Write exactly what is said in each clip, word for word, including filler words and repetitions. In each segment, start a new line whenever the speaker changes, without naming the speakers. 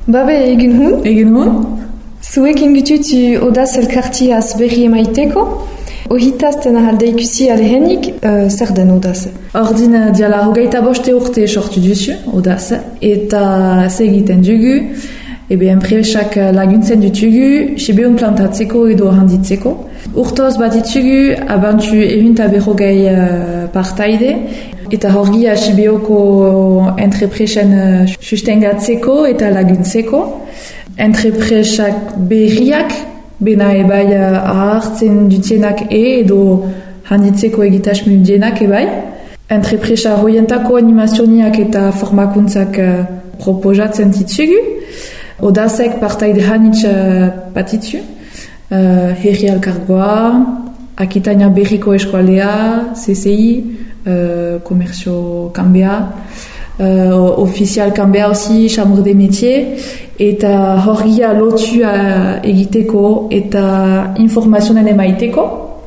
Babe, egin hun?
Egin hun?
Zuek ingututu odaz elkartiaz berri emaiteko? Ohitazten ahalde ikusi alehenik, uh, zer den odaz?
Ordin diala hogeita boste urte sortu duzu, odaz, eta segiten dugu, ebe enpresak laguntzen dutugu, sibeun plantatzeko edo handitzeko. Urtoz bat ditugu, abantu ehunta berrogei uh, partaide, eta horgia sibeoko entrepresen sustengatzeko eta laguntzeko. Entrepresak berriak, bena ebai ahartzen dutienak e edo handitzeko egitasmu dienak ebai. Entrepresa hoientako animazioniak eta formakuntzak uh, proposatzen ditugu. Odazek partaide hanitz uh, batitu. Uh, herri elkargoa, Akitania berriko eskualdea, C C I, uh, Komerzio Kambea, uh, Oficial Kambea aussi, Chambre des Métiers, eta horria lotua egiteko eta informazioen emaiteko.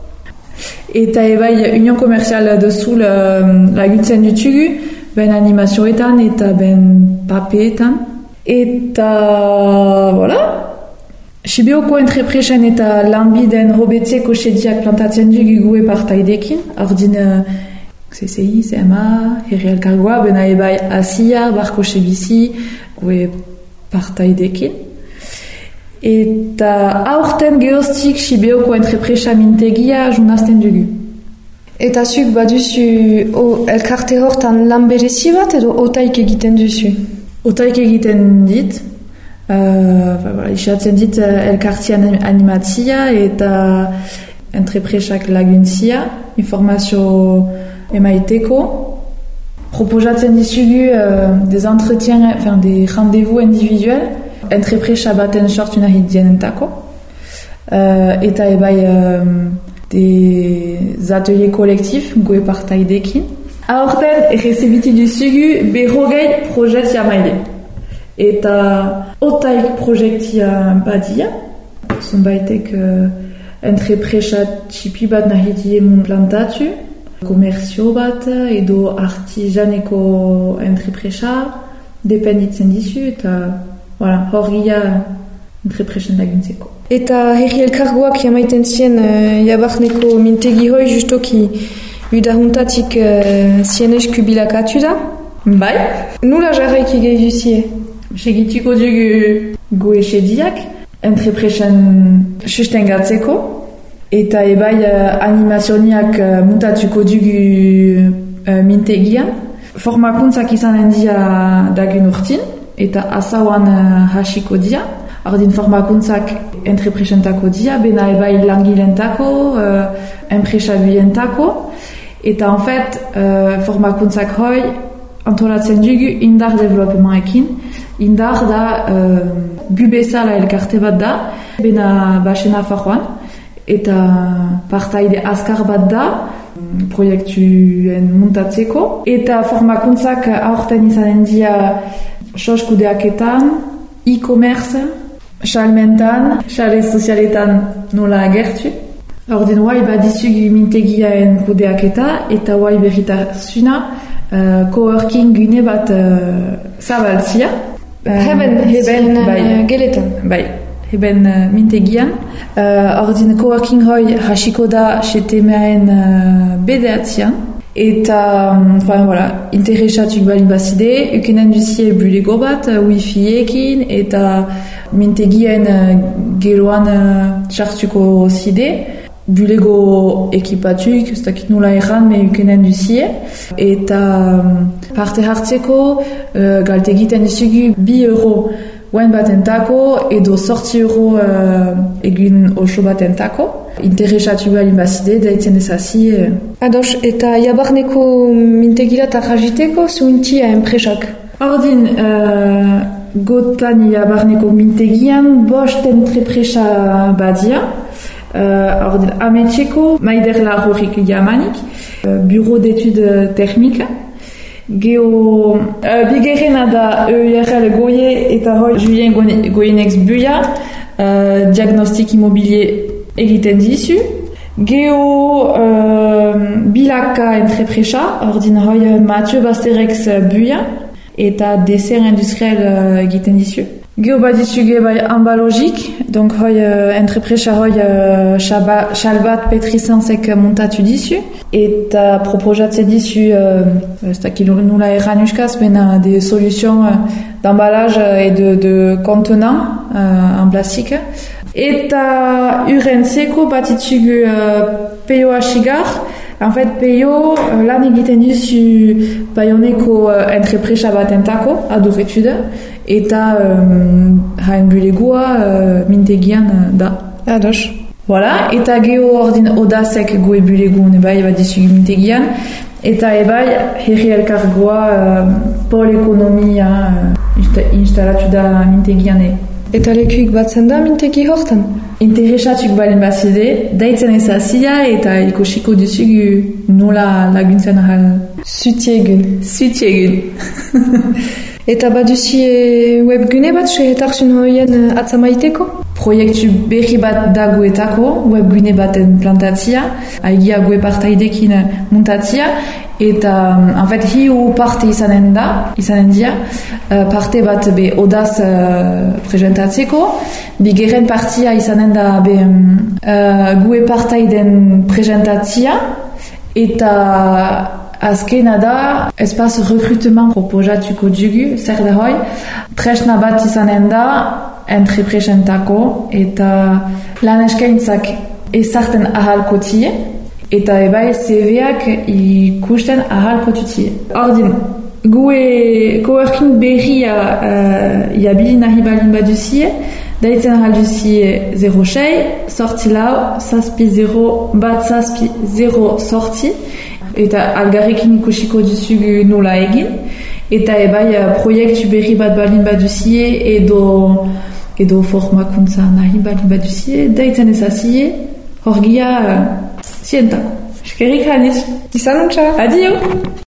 Eta ebai Union Komerzial dezul uh, laguntzen dutugu, ben animazioetan eta ben papeetan. Eta, voilà. Sibeoko entrepresen eta lanbiden hobetzeko sediak plantatzen dugu gue partaidekin. Ordin uh, C C I, C M A, herri elkargoa, bena ebai Asia, Barko Sebizi, gue partaidekin. Eta aurten geostik Sibeoko entrepresa mintegia junazten dugu.
Eta zuk baduzu o, elkarte hortan lan berezi bat edo otaik egiten duzu?
Otaik egiten dit. Uh, voilà, isatzen dit uh, elkartian animatzia eta entrepresak laguntzia, informazio emaiteko. Proposatzen dizugu uh, des entretiens, enfin des rendez-vous individuels, entrepresa baten sortu nahi dienentako. Uh, eta ebai um, des ateliers kolektif, goe partaidekin. Aurten errezibiti dizugu berrogei projetia maile. Eta otaik projektia badia, zonbaitek uh, entrepresa txipi bat nahi diemun plantatu, komerzio bat edo artisaneko entrepresa dependitzen dizu eta voilà, horria entrepresen laguntzeko.
Eta herri elkargoak jamaiten zien uh, jabarneko mintegi hoi justoki udahuntatik uh, zien esku bilakatu da?
Bai.
Nula jarraik egei duzie?
Segituko dugu goe sediak, entrepresen sustengatzeko, eta ebai uh, animazioniak uh, mutatuko dugu uh, mintegian. Formakuntzak izanen dia dagun urtin, eta azauan uh, hasiko dia. Ordin formakuntzak entrepresentako dia, bena ebai langilentako, uh, enpresabuientako, eta en fait uh, formakuntzak hoi antolatzen dugu indar developmentekin. Indar da uh, gubezala elkarte bat da, bena basena fajoan, eta partaide azkar bat da, proiektuen muntatzeko, eta formakuntzak aurten izanen dia soskudeaketan, e-commerce, salmentan, sare sozialetan nola agertu. Ordin guai badizugu mintegiaen kudeaketa, eta guai berritasuna uh, coworking gune bat uh, zabaltzia.
Heben, heben
bai,
geletan.
Bai, heben uh, mintegian. Uh, ordin coworking hoi hasiko da setemeaen uh, bedeatzian. Eta, um, enfin, voilà, interesatuk bali bazide, ukenen duzie bulego bat, uh, wifi-ekin, eta mintegien uh, geroan uh, txartuko zide. Bulego ekipatuk, ez dakit nola erran, me ukenen duzie. Eta um, parte hartzeko, uh, galte egiten dizugu bi euro guen batentako, edo sortzi euro uh, egun oso batentako. Interesatu bali bazide, daitzen ezazi. Uh.
Ados, eta jabarneko mintegira eta jaziteko zuintia enpresak?
Ordin, uh, gotan jabarneko mintegian, bost entrepresa badia. Uh, ordin, ametxeko, maider lahorik jamanik, uh, bureau d'études techniques. Geo, uh, bigerena da E I R L goie eta hoi Julien Goyenex buia, uh, diagnostik immobilier egiten dizu. Geo uh, bilaka entrepresa, ordin hoi Mathieu Basterex buia, eta deser industriel uh, egiten dizu. Geo badisuge bai amba logik, donc hoi uh, entrepresa hoi uh, xalbat petrisanzek montatu disu, eta proposatze disu, uh, ez dakil nula erran euskaz, bena des solutions uh, d'emballage et de, de contenant uh, en plastique. Eta uren seko batitsugu uh, P O H-igar. En fait, P O uh, lan egiten dizu Bayoneko uh, entrepresa batentako, adoretude, eta um, hain bulegoa uh, mintegian uh, da.
Ados.
Voilà, eta geho ordin odazek goe bulegoan ebai bat dizugu mintegian, eta ebai herri elkargoa uh, pol ekonomia uh, instalatu da mintegian e.
Eta lekuik batzen da mintegi hortan?
Interesatuk balen bazide, daitzen ezazia eta ikosiko duzugu nola laguntzen ahal.
Zutiegun.
Zutiegun.
Eta baduzie webgune bat sehetarzun hoien atzamaiteko?
Proiektu berri bat da guetako, webgune baten plantatzia, haigia gue partaidekin muntatzia, eta, en fait, hiu parte izanen da, izanen dia, parte bat be odaz uh, presentatzeko, bigeren partia izanen da be uh, gue partaiden presentatzia, eta azkena da espaz recrutement proposatuko dugu, zer da hoi, tresna bat izanen da, entrepresentako, eta lan eskaintzak ezarten ahalko tie, eta ebai C V-ak ikusten ahalko tutie. Ordin, gue coworking berria uh, jabili nahi balin baduzie, daitzen ahal duzie zero sei, sorti lau, zazpi zero, bat zazpi zero sorti, eta algarrekin ikusiko duzugu nola egin, eta ebai uh, proiektu berri bat balin baduzie, edo edo formakuntza nahi balin baduzie, daitzen ezazie, horgia uh, zientako. Eskerrik haniz.
Izan untxa.
Adio.